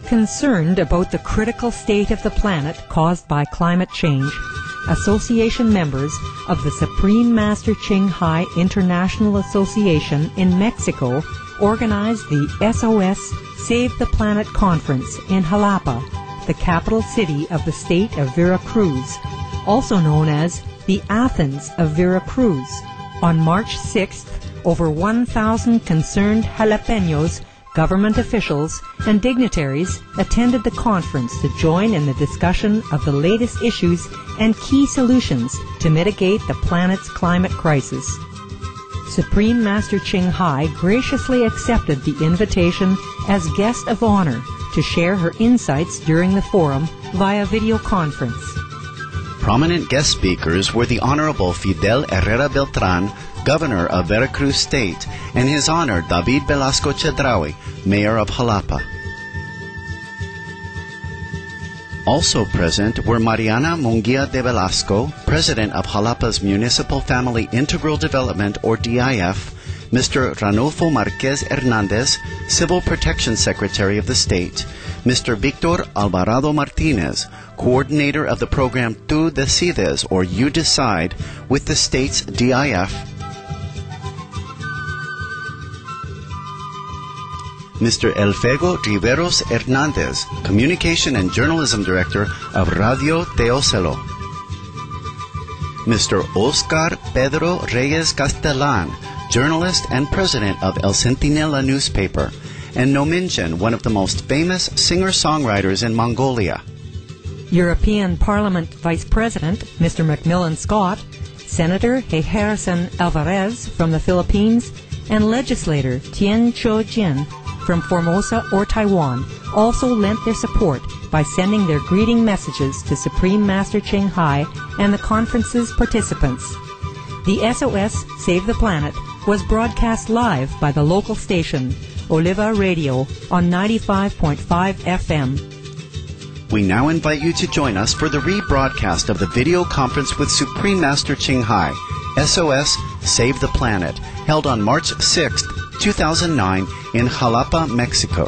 Concerned about the critical state of the planet caused by climate change, association members of the Supreme Master Ching Hai International Association in Mexico organized the SOS Save the Planet Conference in Jalapa, the capital city of the state of Veracruz, also known as the Athens of Veracruz. On March 6th, over 1,000 concerned Jalapeños, government officials, and dignitaries attended the conference to join in the discussion of the latest issues and key solutions to mitigate the planet's climate crisis. Supreme Master Ching Hai graciously accepted the invitation as guest of honor to share her insights during the forum via video conference. Prominent guest speakers were the Honorable Fidel Herrera Beltran, Governor of Veracruz State, and His Honor David Velasco Chedraui, Mayor of Jalapa. Also present were Mariana Munguia de Velasco, President of Jalapa's Municipal Family Integral Development, or DIF, Mr. Ranulfo Marquez Hernandez, Civil Protection Secretary of the State, Mr. Victor Alvarado Martinez, Coordinator of the program Tu Decides, or You Decide, with the state's DIF, Mr. Elfego Riveros Hernandez, Communication and Journalism Director of Radio Teocelo, Mr. Oscar Pedro Reyes Castellan, journalist and president of El Centinela newspaper, and Nominjan, one of the most famous singer-songwriters in Mongolia. European Parliament Vice President Mr. Macmillan Scott, Senator Harrison Alvarez from the Philippines, and legislator Tien Cho Jin from Formosa or Taiwan also lent their support by sending their greeting messages to Supreme Master Ching Hai and the conference's participants. The SOS Save the Planet was broadcast live by the local station, Oliva Radio, on 95.5 FM. We now invite you to join us for the rebroadcast of the video conference with Supreme Master Ching Hai, SOS Save the Planet, held on March 6, 2009 in Jalapa, Mexico.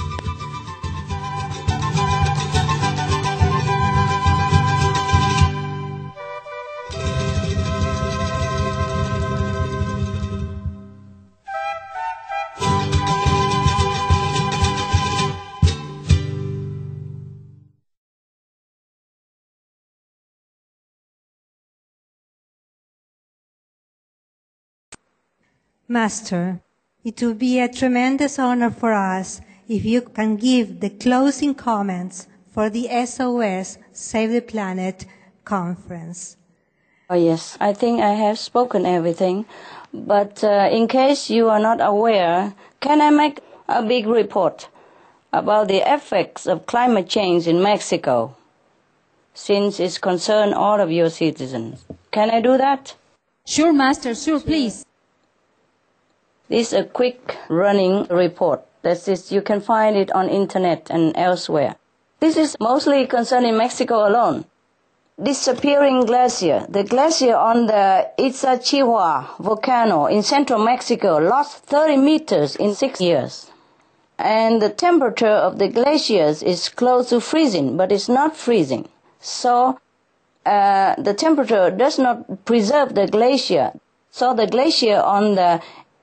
Master, it will be a tremendous honor for us if you can give the closing comments for the SOS Save the Planet conference. Oh yes, I think I have spoken everything, but in case you are not aware, can I make a big report about the effects of climate change in Mexico, since it concerns all of your citizens? Can I do that? Sure, Master, sure, please. This is a quick running report. That is, you can find it on internet and elsewhere. This is mostly concerning Mexico alone. Disappearing glacier. The glacier on the Iztaccíhuatl volcano in central Mexico lost 30 meters in 6 years. And the temperature of the glaciers is close to freezing, but it's not freezing. So the temperature does not preserve the glacier. So the glacier on the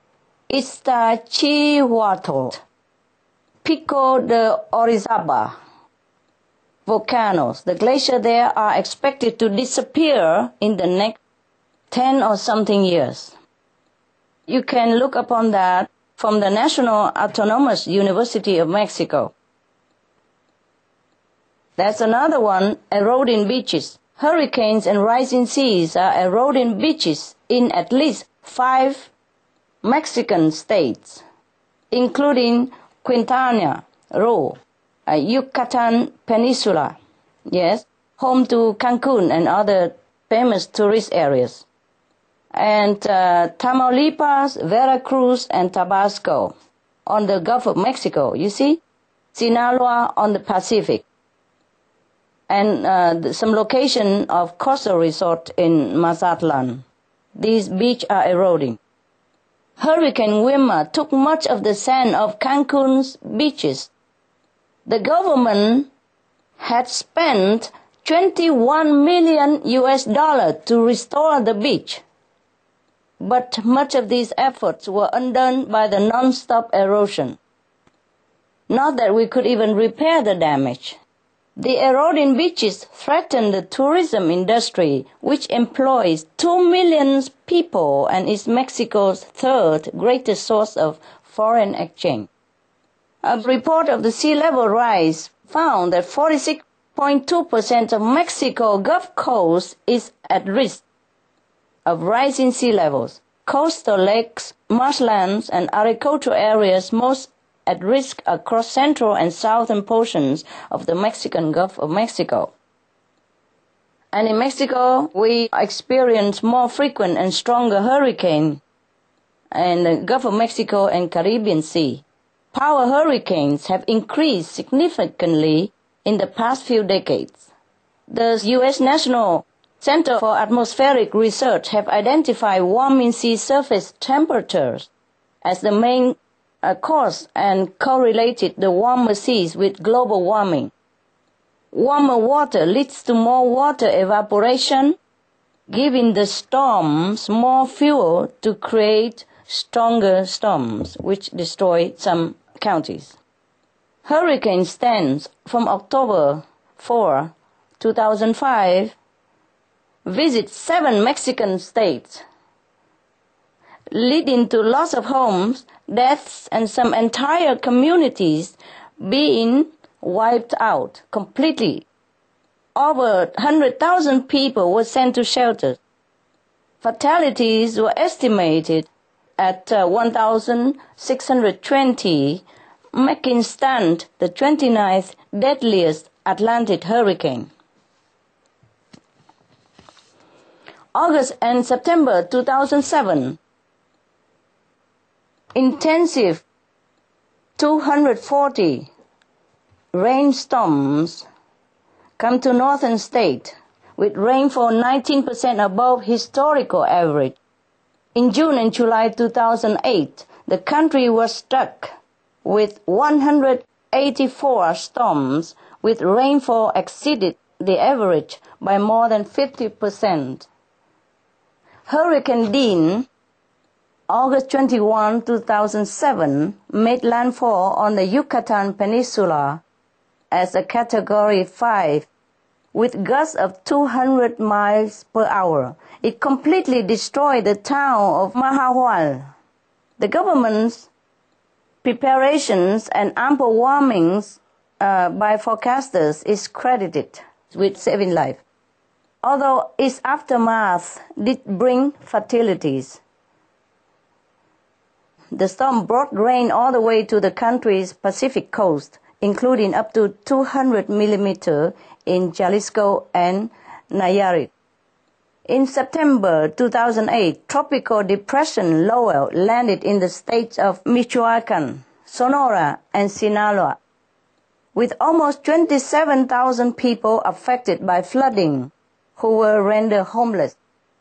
Iztaccíhuatl, Pico de Orizaba volcanoes, the glacier there are expected to disappear in the next 10 or something years. You can look upon that from the National Autonomous University of Mexico. That's another one, eroding beaches. Hurricanes and rising seas are eroding beaches in at least 5 Mexican states, including Quintana Roo, Yucatan Peninsula, yes, home to Cancun and other famous tourist areas, and Tamaulipas, Veracruz, and Tabasco on the Gulf of Mexico, you see, Sinaloa on the Pacific, and some location of coastal resort in Mazatlan. These beaches are eroding. Hurricane Wilma took much of the sand of Cancun's beaches. The government had spent $21 million to restore the beach. But much of these efforts were undone by the non-stop erosion. Not that we could even repair the damage. The eroding beaches threaten the tourism industry, which employs 2 million people and is Mexico's third greatest source of foreign exchange. A report of the sea level rise found that 46.2% of Mexico Gulf Coast is at risk of rising sea levels. Coastal lakes, marshlands, and agricultural areas most at risk across central and southern portions of the Mexican Gulf of Mexico. And in Mexico, we experience more frequent and stronger hurricanes in the Gulf of Mexico and Caribbean Sea. Power hurricanes have increased significantly in the past few decades. The U.S. National Center for Atmospheric Research have identified warming sea surface temperatures as the main cause and correlated the warmer seas with global warming. Warmer water leads to more water evaporation, giving the storms more fuel to create stronger storms, which destroy some counties. Hurricane Stans from October 4, 2005, visit 7 Mexican states, leading to loss of homes, deaths, and some entire communities being wiped out completely. Over 100,000 people were sent to shelters. Fatalities were estimated at 1,620, making Stan the 29th deadliest Atlantic hurricane. August and September 2007, intensive 240 rainstorms come to northern state with rainfall 19% above historical average. In June and July 2008, the country was struck with 184 storms with rainfall exceeded the average by more than 50%. Hurricane Dean, August 21, 2007, made landfall on the Yucatan Peninsula as a Category 5 with gusts of 200 miles per hour. It completely destroyed the town of Mahahual. The government's preparations and ample warnings by forecasters is credited with saving life, although its aftermath did bring fatalities. The storm brought rain all the way to the country's Pacific coast, including up to 200 millimeters in Jalisco and Nayarit. In September 2008, Tropical Depression Lowell landed in the states of Michoacan, Sonora, and Sinaloa, with almost 27,000 people affected by flooding who were rendered homeless.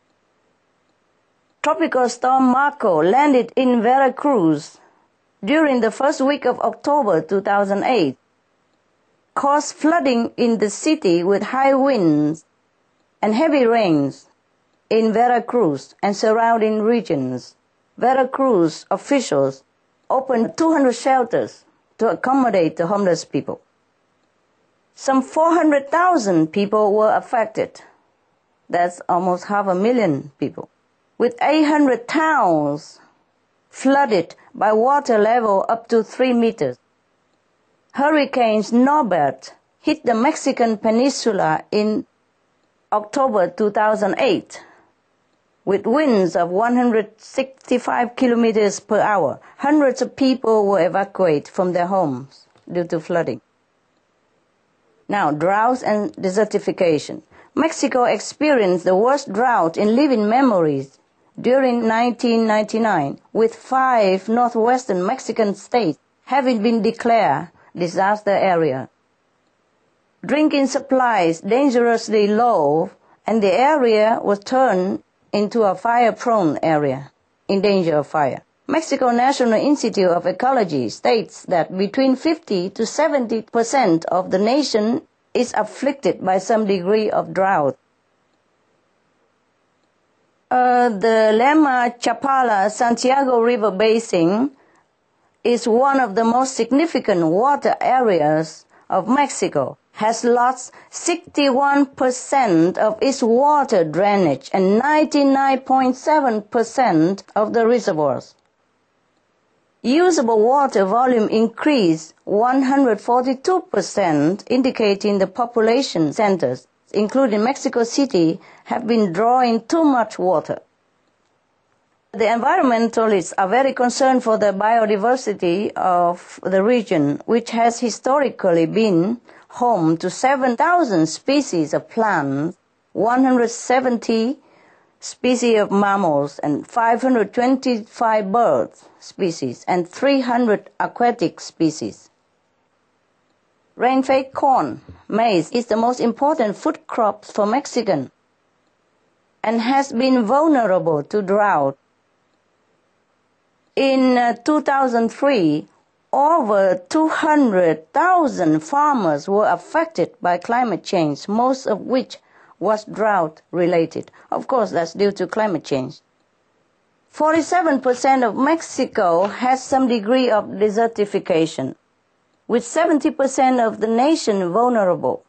Tropical Storm Marco landed in Veracruz during the first week of October 2008, caused flooding in the city with high winds and heavy rains in Veracruz and surrounding regions. Veracruz officials opened 200 shelters to accommodate the homeless people. Some 400,000 people were affected. That's almost 500,000 people. With 800 towns flooded by water level up to 3 meters. Hurricane Norbert hit the Mexican peninsula in October 2008 with winds of 165 kilometers per hour. Hundreds of people were evacuated from their homes due to flooding. Now, droughts and desertification. Mexico experienced the worst drought in living memories during 1999, with 5 northwestern Mexican states having been declared disaster area. Drinking supplies dangerously low, and the area was turned into a fire-prone area in danger of fire. Mexico National Institute of Ecology states that between 50 to 70% of the nation is afflicted by some degree of drought. The Lema Chapala Santiago River Basin is one of the most significant water areas of Mexico, has lost 61% of its water drainage and 99.7% of the reservoirs. Usable water volume increased 142%, indicating the population centers, including Mexico City, have been drawing too much water. The environmentalists are very concerned for the biodiversity of the region, which has historically been home to 7,000 species of plants, 170 species of mammals, and 525 bird species, and 300 aquatic species. Rain-fed corn, maize, is the most important food crop for Mexicans and has been vulnerable to drought. In 2003, over 200,000 farmers were affected by climate change, most of which was drought-related. Of course, that's due to climate change. 47% of Mexico has some degree of desertification, with 70% of the nation vulnerable.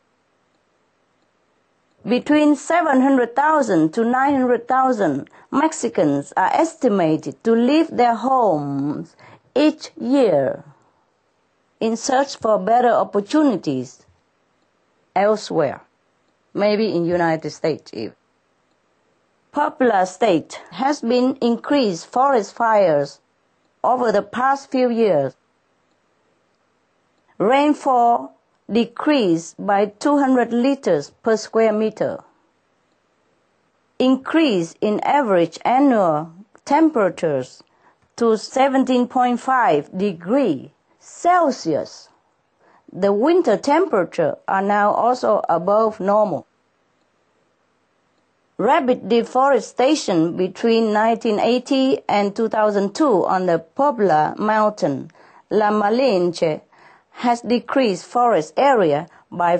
Between 700,000 to 900,000 Mexicans are estimated to leave their homes each year in search for better opportunities elsewhere, maybe in the United States even. Puebla State has been increased forest fires over the past few years. Rainfall decreased by 200 liters per square meter. Increase in average annual temperatures to 17.5 degrees Celsius. The winter temperature are now also above normal. Rapid deforestation between 1980 and 2002 on the Puebla Mountain, La Malinche, has decreased forest area by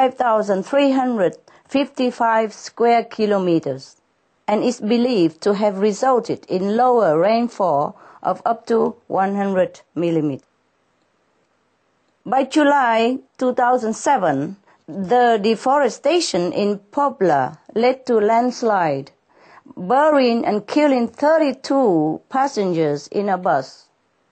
5,355 square kilometers and is believed to have resulted in lower rainfall of up to 100 millimeters. By July 2007, the deforestation in Puebla led to landslide, burying and killing 32 passengers in a bus.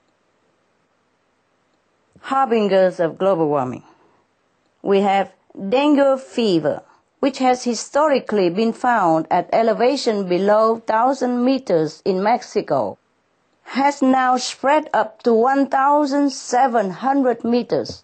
Harbingers of global warming. We have dengue fever, which has historically been found at elevation below 1,000 meters in Mexico, has now spread up to 1,700 meters.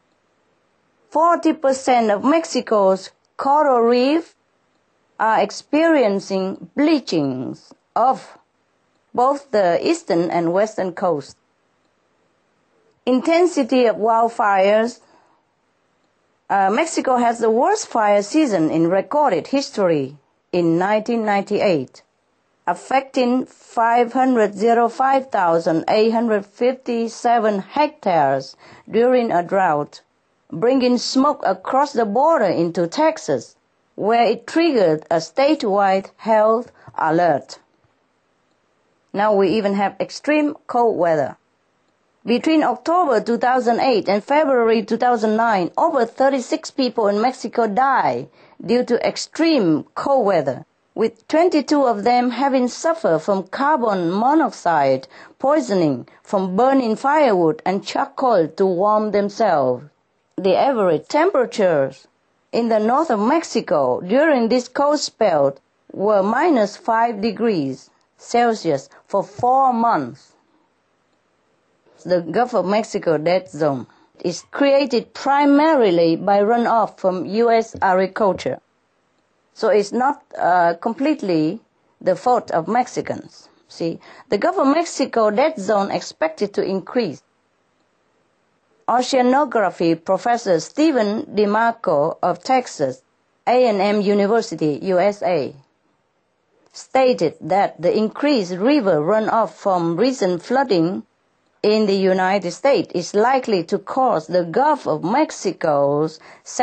40% of Mexico's coral reef are experiencing bleachings of both the eastern and western coast. Intensity of wildfires. Mexico has the worst fire season in recorded history in 1998, affecting 505,857 hectares during a drought, bringing smoke across the border into Texas, where it triggered a statewide health alert. Now we even have extreme cold weather. Between October 2008 and February 2009, over 36 people in Mexico died due to extreme cold weather, with 22 of them having suffered from carbon monoxide poisoning from burning firewood and charcoal to warm themselves. The average temperatures in the north of Mexico during this cold spell were minus 5 degrees Celsius for 4 months. The Gulf of Mexico dead zone is created primarily by runoff from U.S. agriculture. So it's not completely the fault of Mexicans. See, the Gulf of Mexico dead zone expected to increase. Oceanography Professor Stephen DeMarco of Texas A&M University, USA, stated that the increased river runoff from recent flooding in the United States is likely to cause the Gulf of Mexico's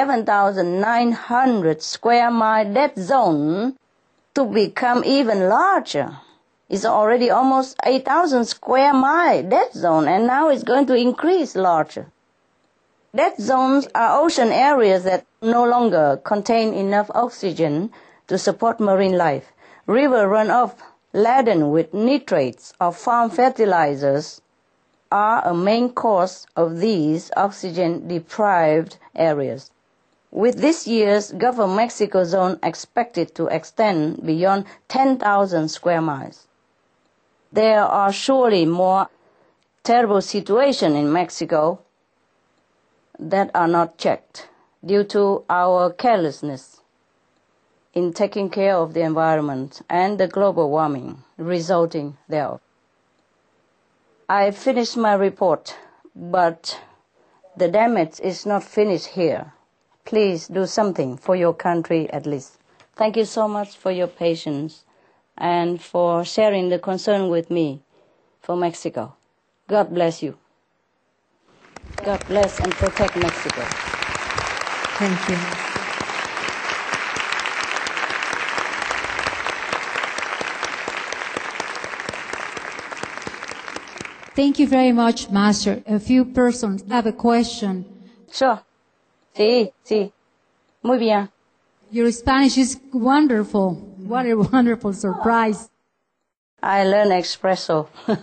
7,900 square mile dead zone to become even larger. It's already almost 8,000 square mile dead zone, and now it's going to increase larger. Dead zones are ocean areas that no longer contain enough oxygen to support marine life. River runoff laden with nitrates or farm fertilizers are a main cause of these oxygen-deprived areas. With this year's Gulf of Mexico zone expected to extend beyond 10,000 square miles. There are surely more terrible situations in Mexico that are not checked due to our carelessness in taking care of the environment and the global warming resulting thereof. I finished my report, but the damage is not finished here. Please do something for your country at least. Thank you so much for your patience and for sharing the concern with me for Mexico. God bless you. God bless and protect Mexico. Thank you. Thank you very much, Master. A few persons have a question. Sure. Sí, sí. Muy bien. Your Spanish is wonderful. What a wonderful surprise. I learned espresso.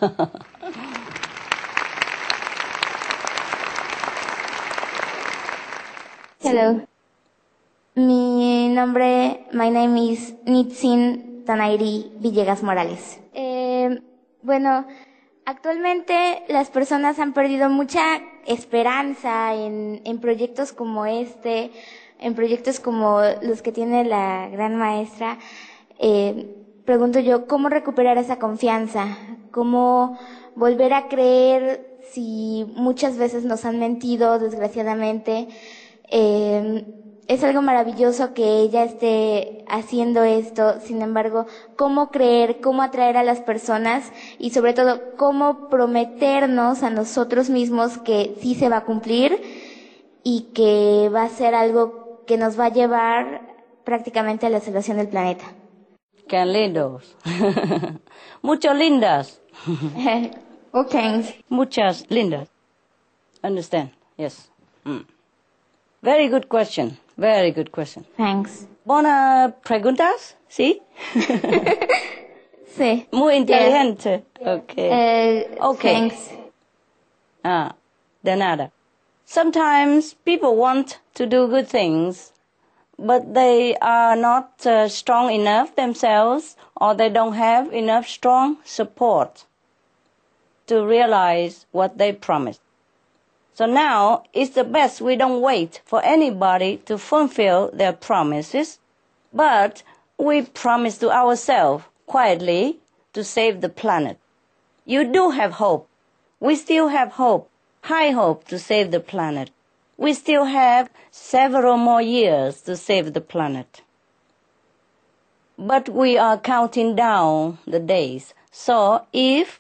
Hello. My name is Nitzin Tanairi Villegas Morales. Bueno, actualmente las personas han perdido mucha esperanza en proyectos como este, en proyectos como los que tiene la gran maestra. Pregunto yo, ¿cómo recuperar esa confianza? ¿Cómo volver a creer si muchas veces nos han mentido, desgraciadamente? Es algo maravilloso que ella esté haciendo esto, sin embargo, ¿cómo creer, cómo atraer a las personas y sobre todo, cómo prometernos a nosotros mismos que sí se va a cumplir y que va a ser algo que nos va a llevar prácticamente a la salvación del planeta? ¡Qué lindos! Muchas lindas. Oh, thanks. Muchas lindas. Understand? Yes. Very good question. Very good question. Thanks. ¿Buenas preguntas? ¿Sí? Sí. Muy inteligente. Yeah. Okay. Okay. Thanks. De nada. Sometimes people want to do good things, but they are not strong enough themselves, or they don't have enough strong support to realize what they promised. So now, it's the best we don't wait for anybody to fulfill their promises, but we promise to ourselves, quietly, to save the planet. You do have hope. We still have hope, high hope to save the planet. We still have several more years to save the planet. But we are counting down the days. So if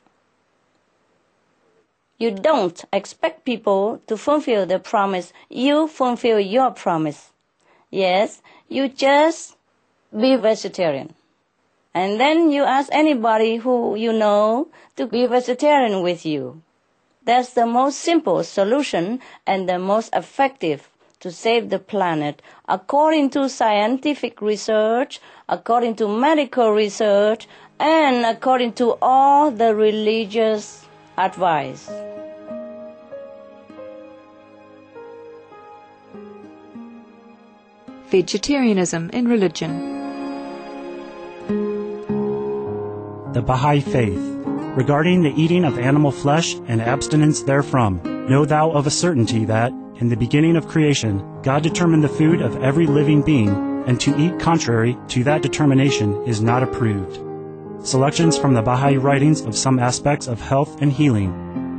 you don't expect people to fulfill their promise, you fulfill your promise. Yes, you just be vegetarian. And then you ask anybody who you know to be vegetarian with you. That's the most simple solution and the most effective to save the planet, according to scientific research, according to medical research, and according to all the religious advice. Vegetarianism in religion. The Baha'i Faith. Regarding the eating of animal flesh and abstinence therefrom, know thou of a certainty that, in the beginning of creation, God determined the food of every living being, and to eat contrary to that determination is not approved. Selections from the Baha'i writings of some aspects of health and healing.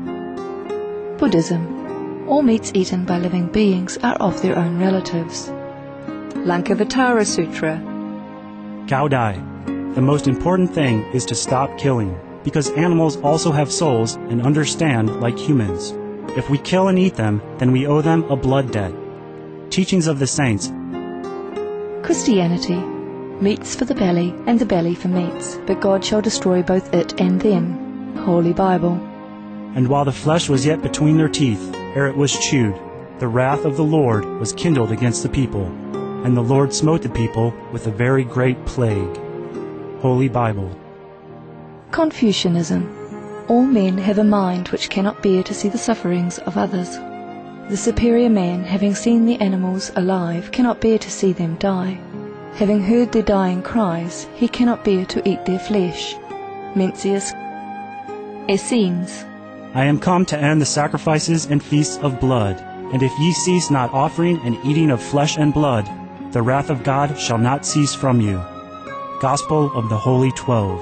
Buddhism. All meats eaten by living beings are of their own relatives. Lankavatara Sutra. Gaudai. the most important thing is to stop killing, because animals also have souls and understand like humans. If we kill and eat them, then we owe them a blood debt. Teachings of the Saints. Christianity. Meats for the belly, and the belly for meats, but God shall destroy both it and them. Holy Bible. And while the flesh was yet between their teeth, ere it was chewed, the wrath of the Lord was kindled against the people, and the Lord smote the people with a very great plague. Holy Bible. Confucianism. All men have a mind which cannot bear to see the sufferings of others. The superior man, having seen the animals alive, cannot bear to see them die. Having heard their dying cries, he cannot bear to eat their flesh. Mencius. Essenes. I am come to end the sacrifices and feasts of blood, and if ye cease not offering and eating of flesh and blood, the wrath of God shall not cease from you. Gospel of the Holy 12.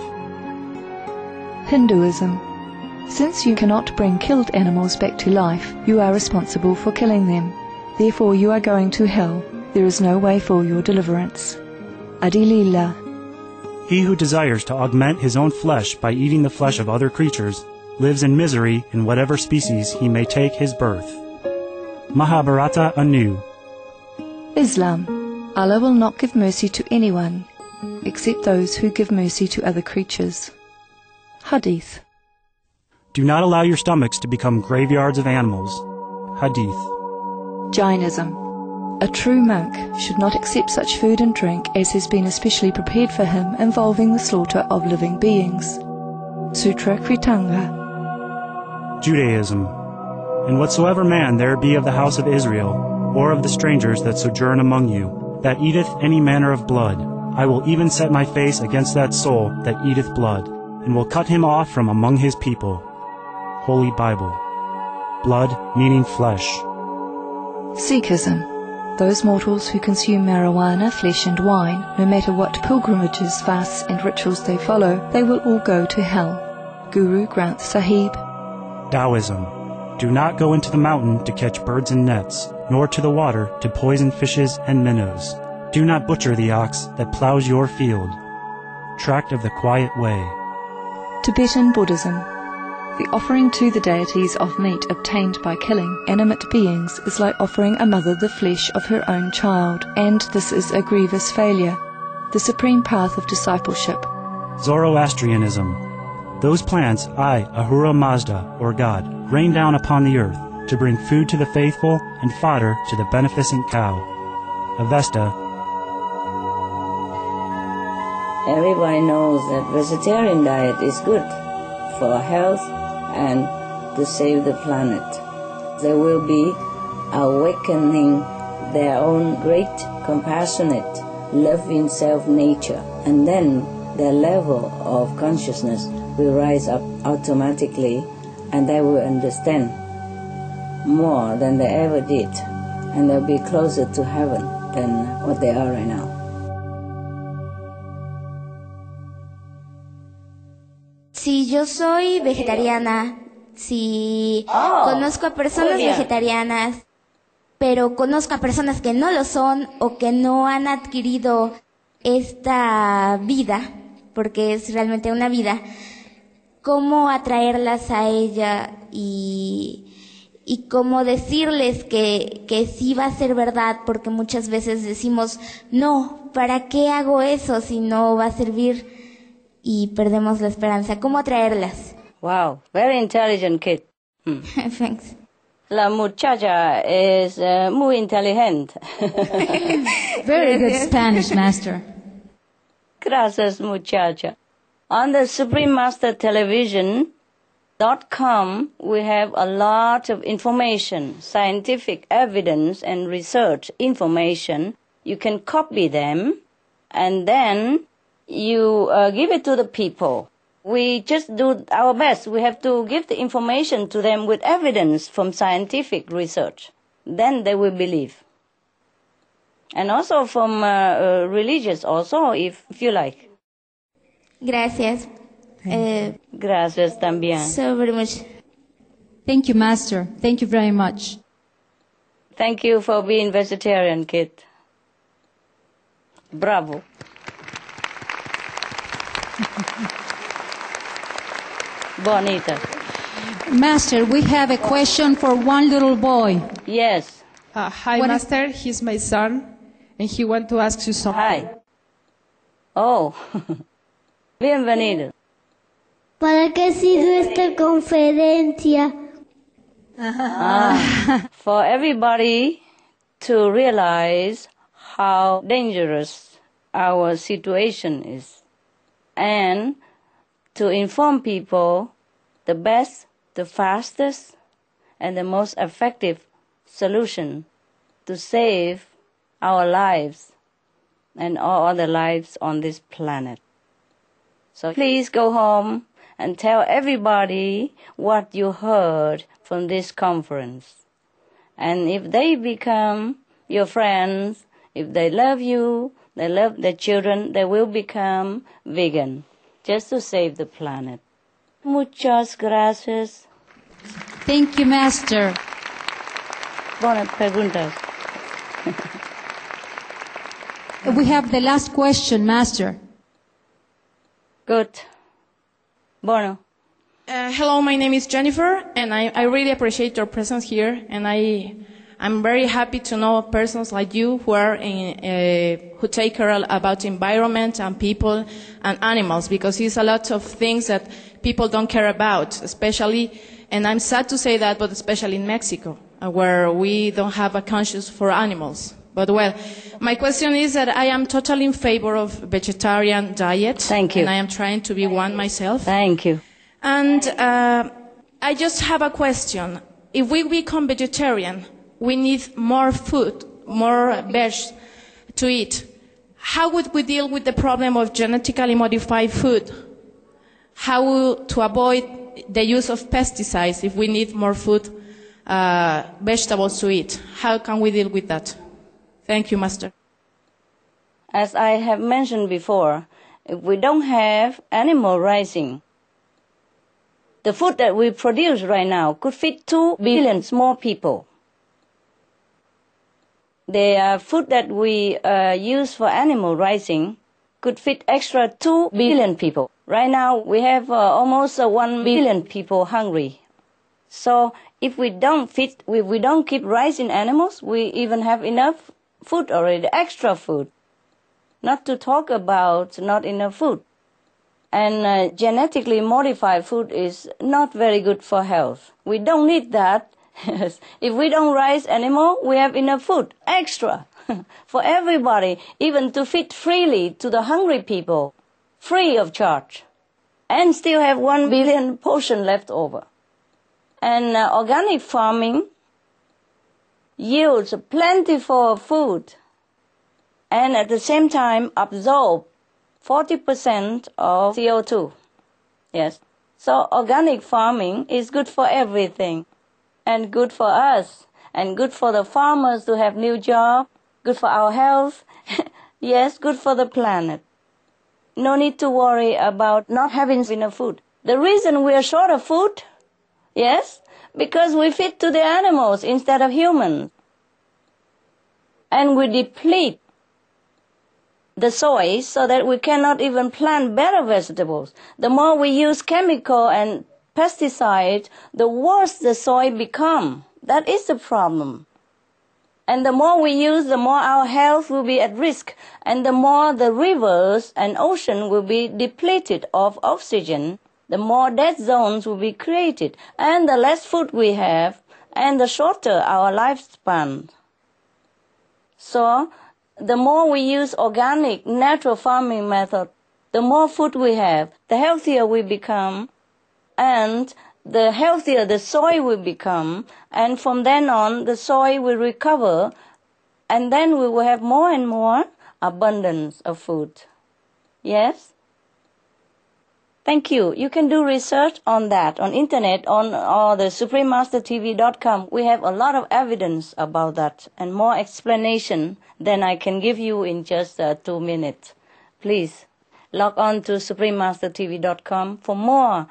Hinduism. Since you cannot bring killed animals back to life, you are responsible for killing them. Therefore you are going to hell. There is no way for your deliverance. Adilila. He who desires to augment his own flesh by eating the flesh of other creatures lives in misery in whatever species he may take his birth. Mahabharata anew. Islam. Allah will not give mercy to anyone, except those who give mercy to other creatures. Hadith. Do not allow your stomachs to become graveyards of animals. Hadith. Jainism. A true monk should not accept such food and drink as has been especially prepared for him involving the slaughter of living beings. Sutra Kritanga. Judaism. And whatsoever man there be of the house of Israel, or of the strangers that sojourn among you, that eateth any manner of blood, I will even set my face against that soul that eateth blood, and will cut him off from among his people. Holy Bible. Blood meaning flesh. Sikhism. Those mortals who consume marijuana, flesh and wine, no matter what pilgrimages, fasts and rituals they follow, they will all go to hell. Guru Granth Sahib. Taoism. Do not go into the mountain to catch birds and nets, nor to the water to poison fishes and minnows. Do not butcher the ox that plows your field. Tract of the Quiet Way. Tibetan Buddhism. The offering to the deities of meat obtained by killing animate beings is like offering a mother the flesh of her own child, and this is a grievous failure. The supreme path of discipleship. Zoroastrianism. Those plants I, Ahura Mazda, or God, rain down upon the earth to bring food to the faithful and fodder to the beneficent cow. Avesta. Everybody knows that vegetarian diet is good for health and to save the planet. They will be awakening their own great, compassionate, loving self-nature, and then their level of consciousness will rise up automatically, and they will understand more than they ever did, and they'll be closer to heaven than what they are right now. Si yo soy vegetariana, si conozco a personas vegetarianas, pero conozco a personas que no lo son o que no han adquirido esta vida, porque es realmente una vida, ¿cómo atraerlas a ella y cómo decirles que sí va a ser verdad? Porque muchas veces decimos, no, ¿para qué hago eso si no va a servir? Y perdemos la esperanza. ¿Cómo atraerlas? Wow, very intelligent kid. Thanks. La muchacha es muy inteligente. Very good Spanish, Master. Gracias, muchacha. On the Supreme Master Television.com, we have a lot of information, scientific evidence and research information. You can copy them and then you give it to the people. We just do our best. We have to give the information to them with evidence from scientific research. Then they will believe. And also from religious also, if you like. Gracias. Gracias también. So very much. Thank you, Master. Thank you very much. Thank you for being vegetarian, kid. Bravo. Bonita. Master, we have a question for one little boy. Yes. Hi, Master. He's my son, and he wants to ask you something. Hi. Oh. Bienvenido. ¿Para qué sirve esta conferencia? For everybody to realize how dangerous our situation is, and to inform people the best, the fastest, and the most effective solution to save our lives and all other lives on this planet. So please go home and tell everybody what you heard from this conference. And if they become your friends, if they love you, they love their children, they will become vegan, just to save the planet. Muchas gracias. Thank you, Master. Buenas preguntas. We have the last question, Master. Good. Bueno. Hello, my name is Jennifer, and I really appreciate your presence here, and I'm very happy to know persons like you who are who take care about environment and people and animals, because it's a lot of things that people don't care about, especially, and I'm sad to say that, but especially in Mexico, where we don't have a conscience for animals. But well, my question is that I am totally in favor of vegetarian diet. Thank you. And I am trying to be one myself. Thank you. And I just have a question. If we become vegetarian, we need more food, more veg to eat. How would we deal with the problem of genetically modified food? How to avoid the use of pesticides if we need more food, vegetables to eat? How can we deal with that? Thank you, Master. As I have mentioned before, if we don't have animal raising, the food that we produce right now could feed 2 billion more people. The food that we use for animal raising could feed extra 2 billion people. Right now, we have almost 1 billion people hungry. So if we don't keep raising animals, we even have enough food already, extra food. Not to talk about not enough food. And genetically modified food is not very good for health. We don't need that. If we don't raise animal, we have enough food, extra, for everybody, even to feed freely to the hungry people, free of charge, and still have 1 billion portion left over. And organic farming yields plentiful food, and at the same time absorb 40% of CO2. Yes. So organic farming is good for everything, and good for us, and good for the farmers to have new jobs, good for our health, yes, good for the planet. No need to worry about not having enough food. The reason we are short of food, yes, because we feed to the animals instead of humans. And we deplete the soil so that we cannot even plant better vegetables. The more we use chemical and pesticide, the worse the soil become. That is the problem. And the more we use, the more our health will be at risk, and the more the rivers and ocean will be depleted of oxygen, the more dead zones will be created, and the less food we have, and the shorter our lifespan. So, the more we use organic, natural farming method, the more food we have, the healthier we become, and the healthier the soil will become, and from then on, the soil will recover, and then we will have more and more abundance of food. Yes? Thank you. You can do research on that, on internet, on the SupremeMasterTV.com. We have a lot of evidence about that, and more explanation than I can give you in just 2 minutes. Please, log on to SupremeMasterTV.com for more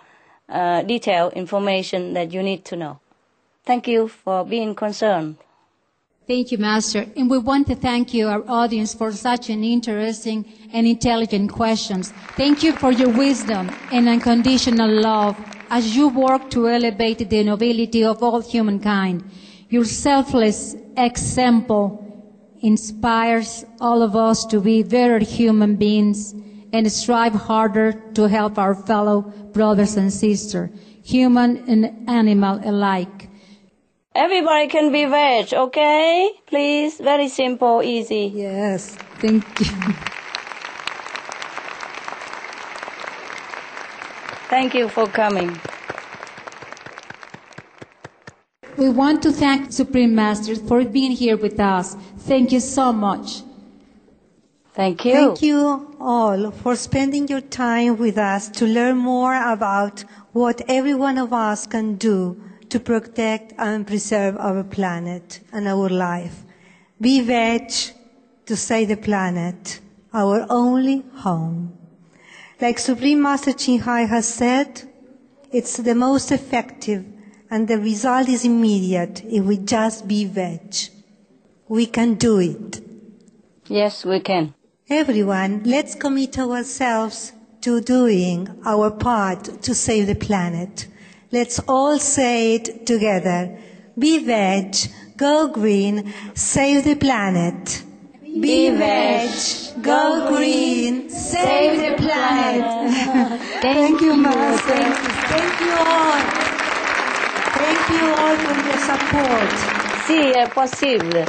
detailed information that you need to know. Thank you for being concerned. Thank you, Master. And we want to thank you, our audience, for such an interesting and intelligent questions. Thank you for your wisdom and unconditional love as you work to elevate the nobility of all humankind. Your selfless example inspires all of us to be better human beings and strive harder to help our fellow brothers and sisters, human and animal alike. Everybody can be veg, okay? Please, very simple, easy. Yes, thank you. Thank you for coming. We want to thank Supreme Master for being here with us. Thank you so much. Thank you. Thank you all for spending your time with us to learn more about what every one of us can do to protect and preserve our planet and our life. Be veg to save the planet, our only home. Like Supreme Master Ching Hai has said, it's the most effective and the result is immediate if we just be veg. We can do it. Yes, we can. Everyone, let's commit ourselves to doing our part to save the planet. Let's all say it together. Be veg, go green, save the planet. Be veg, go green, save the planet. Thank you, Master. Thank you all. Thank you all for your support. Sí, es posible.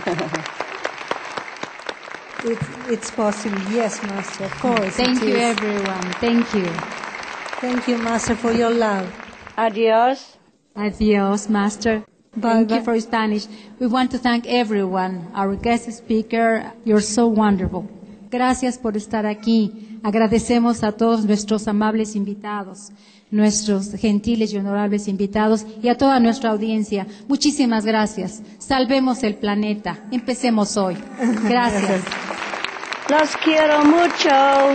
It's possible, yes, Master, of course. Thank you, everyone. Thank you. Thank you, Master, for your love. Adios. Adios, Master. Thank you for Spanish. We want to thank everyone, our guest speaker. You're so wonderful. Gracias por estar aquí. Agradecemos a todos nuestros amables invitados, nuestros gentiles y honorables invitados y a toda nuestra audiencia. Muchísimas gracias. Salvemos el planeta. Empecemos hoy. Gracias. Los quiero mucho.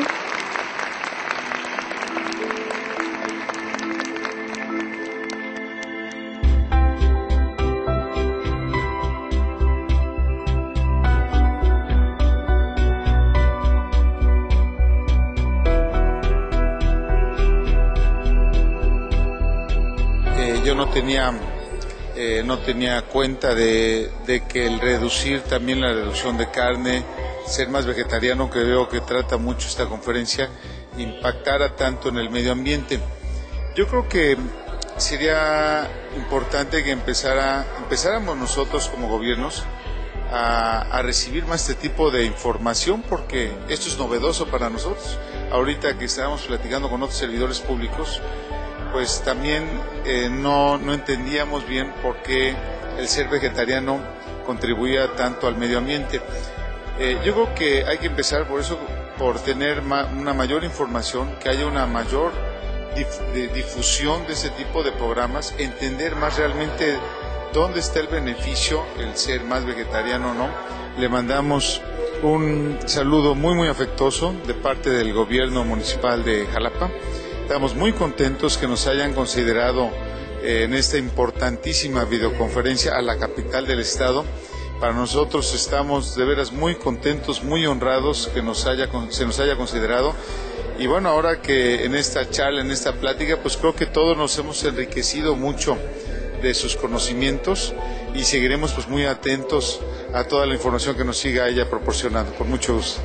Yo no tenía cuenta de que el reducir también la reducción de carne, ser más vegetariano, que veo que trata mucho esta conferencia, impactara tanto en el medio ambiente. Yo creo que sería importante que empezáramos nosotros como gobiernos a recibir más este tipo de información, porque esto es novedoso para nosotros. Ahorita que estábamos platicando con otros servidores públicos, pues también no entendíamos bien por qué el ser vegetariano contribuía tanto al medio ambiente. Yo creo que hay que empezar por eso, por tener una mayor información, que haya una mayor difusión de ese tipo de programas, entender más realmente dónde está el beneficio, el ser más vegetariano o no. Le mandamos un saludo muy muy afectuoso de parte del gobierno municipal de Jalapa. Estamos muy contentos que nos hayan considerado en esta importantísima videoconferencia a la capital del estado. Para nosotros estamos de veras muy contentos, muy honrados que se nos haya considerado. Y bueno, ahora que en esta charla, en esta plática, pues creo que todos nos hemos enriquecido mucho de sus conocimientos y seguiremos pues muy atentos a toda la información que nos siga ella proporcionando. Con mucho gusto.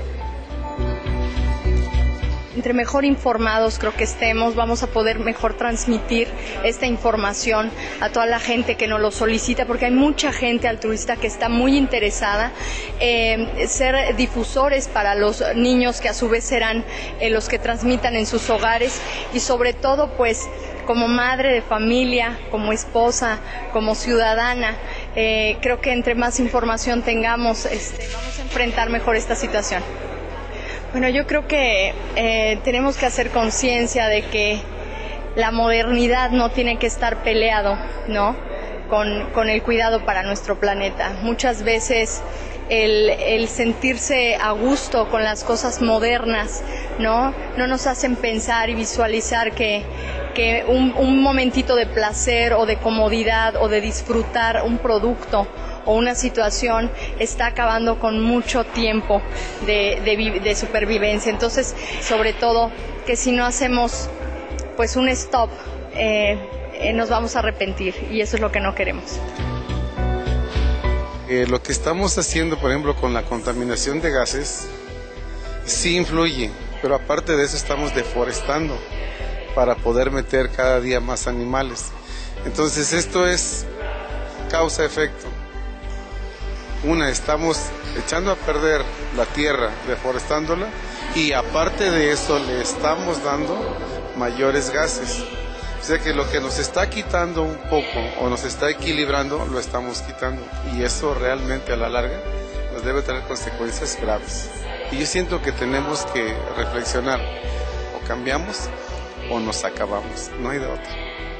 Entre mejor informados creo que estemos, vamos a poder mejor transmitir esta información a toda la gente que nos lo solicita, porque hay mucha gente altruista que está muy interesada en ser difusores para los niños, que a su vez serán los que transmitan en sus hogares, y sobre todo pues como madre de familia, como esposa, como ciudadana, creo que entre más información tengamos, vamos a enfrentar mejor esta situación. Bueno, yo creo que tenemos que hacer conciencia de que la modernidad no tiene que estar peleado, ¿no?, con el cuidado para nuestro planeta. Muchas veces el sentirse a gusto con las cosas modernas, no nos hacen pensar y visualizar que un momentito de placer o de comodidad o de disfrutar un producto o una situación está acabando con mucho tiempo de supervivencia. Entonces, sobre todo, que si no hacemos pues un stop, nos vamos a arrepentir, y eso es lo que no queremos. Lo que estamos haciendo, por ejemplo, con la contaminación de gases, sí influye, pero aparte de eso estamos deforestando para poder meter cada día más animales. Entonces esto es causa-efecto. Estamos echando a perder la tierra, deforestándola, y aparte de eso le estamos dando mayores gases. O sea que lo que nos está quitando un poco o nos está equilibrando, lo estamos quitando. Y eso realmente a la larga nos debe tener consecuencias graves. Y yo siento que tenemos que reflexionar. O cambiamos o nos acabamos. No hay de otra.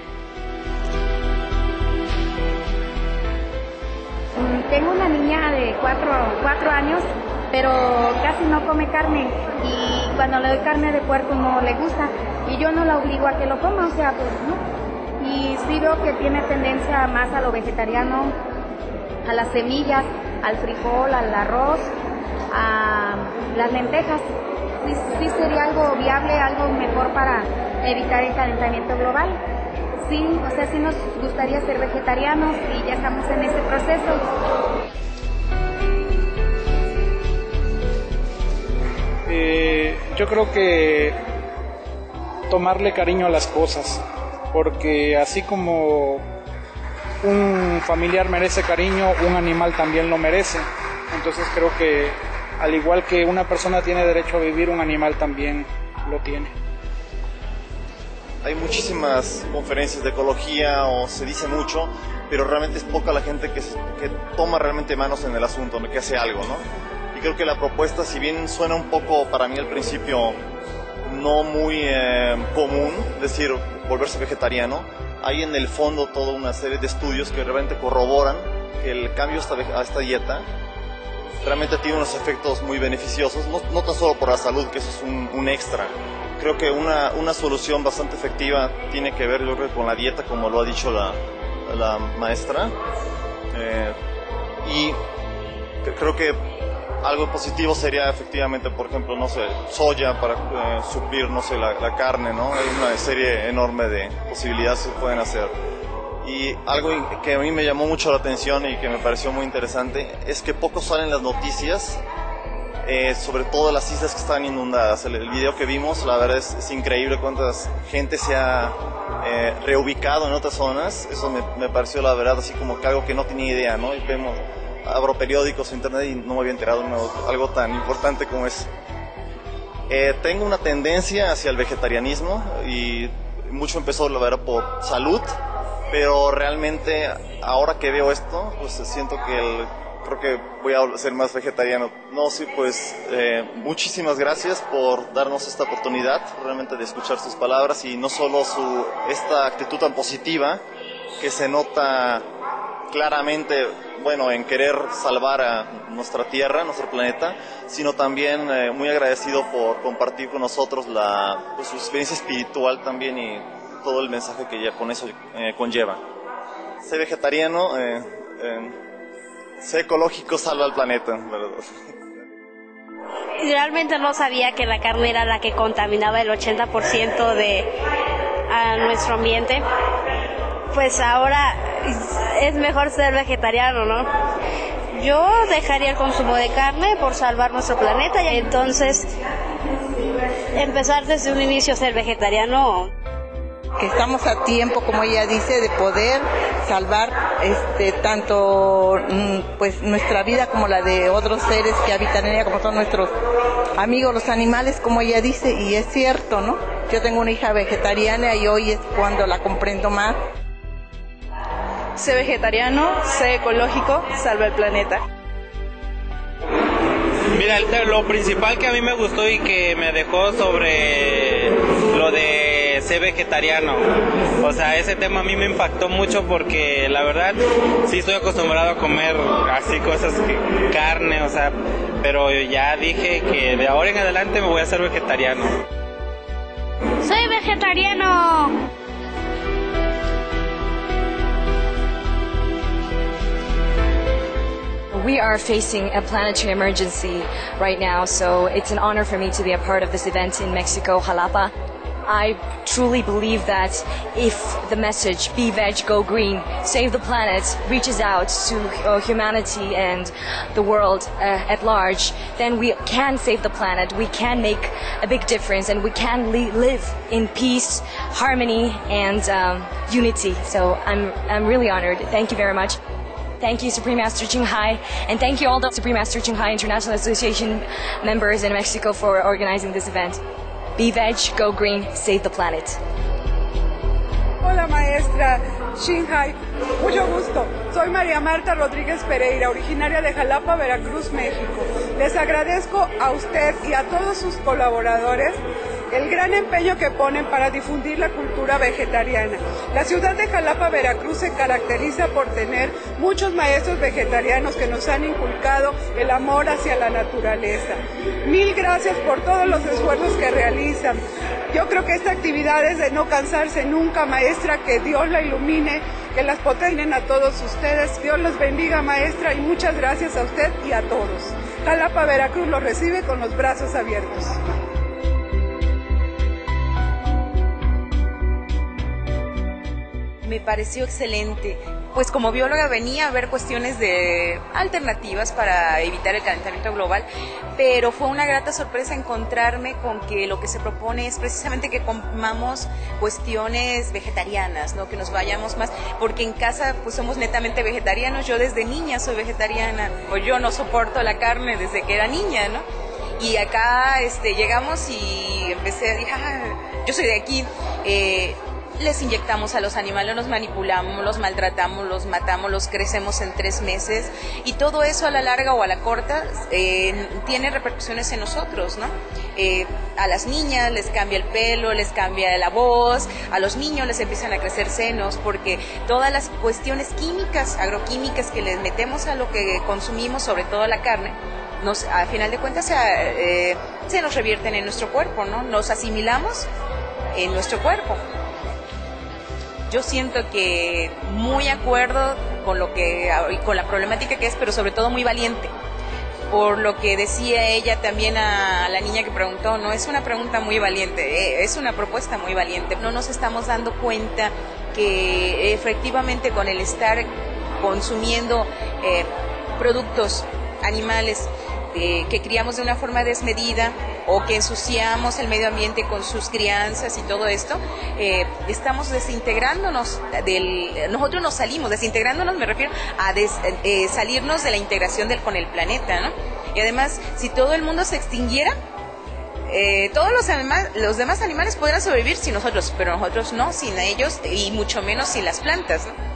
Tengo una niña de 4 años, pero casi no come carne, y cuando le doy carne de puerco no le gusta, y yo no la obligo a que lo coma, o sea, pues no. Y sí veo que tiene tendencia más a lo vegetariano, a las semillas, al frijol, al arroz, a las lentejas. Sí sería algo viable, algo mejor para evitar el calentamiento global. Sí, o sea, sí nos gustaría ser vegetarianos y ya estamos en este proceso. Yo creo que tomarle cariño a las cosas, porque así como un familiar merece cariño, un animal también lo merece. Entonces creo que al igual que una persona tiene derecho a vivir, un animal también lo tiene. Hay muchísimas conferencias de ecología, o se dice mucho, pero realmente es poca la gente que toma realmente manos en el asunto, que hace algo, ¿no? Y creo que la propuesta, si bien suena un poco para mí al principio no muy común, decir volverse vegetariano, hay en el fondo toda una serie de estudios que realmente corroboran que el cambio a esta dieta realmente tiene unos efectos muy beneficiosos, no tan solo por la salud, que eso es un extra. Creo que una solución bastante efectiva tiene que ver, yo creo, con la dieta, como lo ha dicho la maestra. Y creo que algo positivo sería efectivamente, por ejemplo, no sé, soya para suplir, no sé, la carne, ¿no? Hay una serie enorme de posibilidades que se pueden hacer. Y algo que a mí me llamó mucho la atención y que me pareció muy interesante es que poco salen las noticias, sobre todo las islas que están inundadas. El video que vimos, la verdad es increíble cuánta gente se ha reubicado en otras zonas. Eso me pareció, la verdad, así como que algo que no tenía idea, ¿no? Y abro periódicos, internet, y no me había enterado de algo tan importante como es. Tengo una tendencia hacia el vegetarianismo, y mucho empezó, la verdad, por salud, pero realmente ahora que veo esto, pues siento que creo que voy a ser más vegetariano. No, sí, pues muchísimas gracias por darnos esta oportunidad realmente de escuchar sus palabras, y no solo esta actitud tan positiva que se nota claramente, bueno, en querer salvar a nuestra tierra, nuestro planeta, sino también muy agradecido por compartir con nosotros pues, su experiencia espiritual también, y todo el mensaje que ya con eso conlleva. Sé vegetariano, sé ecológico, salva al planeta, ¿verdad? Realmente no sabía que la carne era la que contaminaba el 80% de nuestro ambiente. Pues ahora es mejor ser vegetariano, ¿no? Yo dejaría el consumo de carne por salvar nuestro planeta, y entonces empezar desde un inicio a ser vegetariano. Que estamos a tiempo, como ella dice, de poder salvar tanto pues nuestra vida como la de otros seres que habitan en ella, como son nuestros amigos los animales, como ella dice, y es cierto, ¿no? Yo tengo una hija vegetariana y hoy es cuando la comprendo más. Sé vegetariano, sé ecológico, salva el planeta. Mira, lo principal que a mí me gustó y que me dejó sobre lo de ser vegetariano, o sea, ese tema a mí me impactó mucho, porque la verdad sí estoy acostumbrado a comer así cosas, carne, o sea, pero ya dije que de ahora en adelante me voy a hacer vegetariano. ¡Soy vegetariano! are facing a planetary emergency right now, so it's an honor for me to be a part of this event in Mexico, Jalapa. I truly believe that if the message "Be Veg, Go Green, Save the Planet" reaches out to humanity and the world at large, then we can save the planet, we can make a big difference, and we can live in peace, harmony, and unity. So I'm really honored. Thank you very much. Thank you, Supreme Master Ching Hai, and thank you all the Supreme Master Ching Hai International Association members in Mexico for organizing this event. Be Veg, Go Green, Save the Planet. Hola, maestra Ching Hai. Mucho gusto. Soy María Marta Rodríguez Pereira, originaria de Jalapa, Veracruz, México. Les agradezco a usted y a todos sus colaboradores el gran empeño que ponen para difundir la cultura vegetariana. La ciudad de Jalapa, Veracruz, se caracteriza por tener muchos maestros vegetarianos que nos han inculcado el amor hacia la naturaleza. Mil gracias por todos los esfuerzos que realizan. Yo creo que esta actividad es de no cansarse nunca, maestra, que Dios la ilumine, que las potencien a todos ustedes. Dios los bendiga, maestra, y muchas gracias a usted y a todos. Jalapa, Veracruz los recibe con los brazos abiertos. Me pareció excelente, pues como bióloga venía a ver cuestiones de alternativas para evitar el calentamiento global, pero fue una grata sorpresa encontrarme con que lo que se propone es precisamente que comamos cuestiones vegetarianas, ¿no? Que nos vayamos más, porque en casa pues somos netamente vegetarianos. Yo desde niña soy vegetariana, o yo no soporto la carne desde que era niña, ¿no? Y acá llegamos y empecé a decir, yo soy de aquí. Les inyectamos a los animales, los manipulamos, los maltratamos, los matamos, los crecemos en 3 meses, y todo eso a la larga o a la corta tiene repercusiones en nosotros, ¿no? A las niñas les cambia el pelo, les cambia la voz, a los niños les empiezan a crecer senos, porque todas las cuestiones químicas, agroquímicas que les metemos a lo que consumimos, sobre todo a la carne, a final de cuentas se nos revierten en nuestro cuerpo, ¿no? Nos asimilamos en nuestro cuerpo. Yo siento que muy acuerdo con con la problemática que es, pero sobre todo muy valiente. Por lo que decía ella también a la niña que preguntó, no es una pregunta muy valiente, es una propuesta muy valiente. No nos estamos dando cuenta que efectivamente con el estar consumiendo productos animales que criamos de una forma desmedida, o que ensuciamos el medio ambiente con sus crianzas y todo esto, estamos desintegrándonos nosotros nos salimos, desintegrándonos me refiero a salirnos de la integración con el planeta, ¿no? Y además, si todo el mundo se extinguiera, todos los demás animales podrán sobrevivir sin nosotros, pero nosotros no, sin ellos, y mucho menos sin las plantas, ¿no?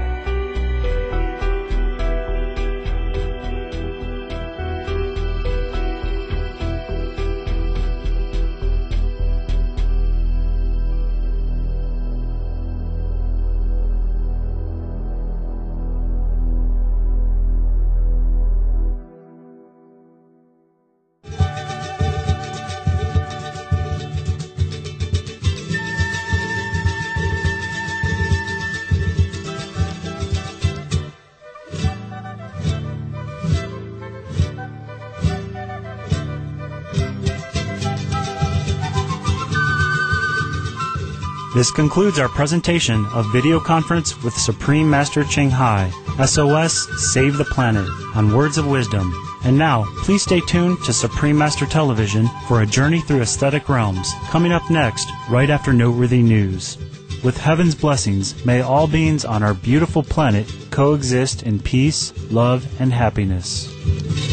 This concludes our presentation of Video Conference with Supreme Master Ching Hai, SOS Save the Planet, on Words of Wisdom. And now, please stay tuned to Supreme Master Television for a journey through aesthetic realms, coming up next, right after noteworthy news. With heaven's blessings, may all beings on our beautiful planet coexist in peace, love, and happiness.